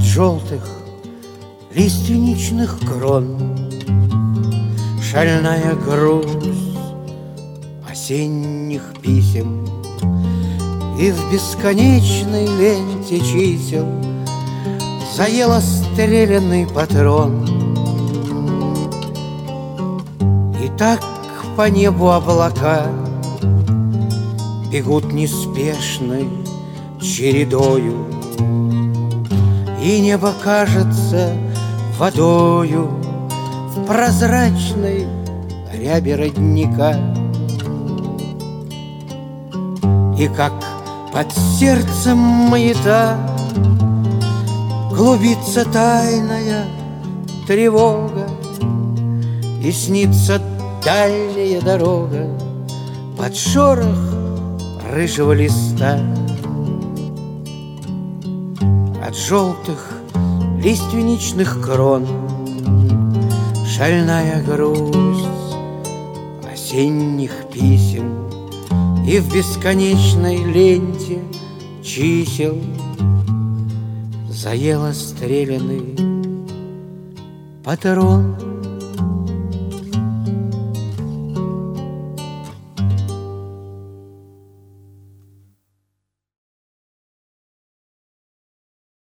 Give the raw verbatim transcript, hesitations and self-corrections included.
желтых лиственничных крон шальная грусть осенних писем, и в бесконечной ленте чисел заела стрелянный патрон. И так по небу облака бегут неспешной чередою, и небо кажется водою в прозрачной ряби родника. И как под сердцем маята клубится тайная тревога, и снится дальняя дорога под шорох рыжего листа. От желтых лиственничных крон шальная грусть осенних писем, и в бесконечной ленте чисел заела стрелянный патрон.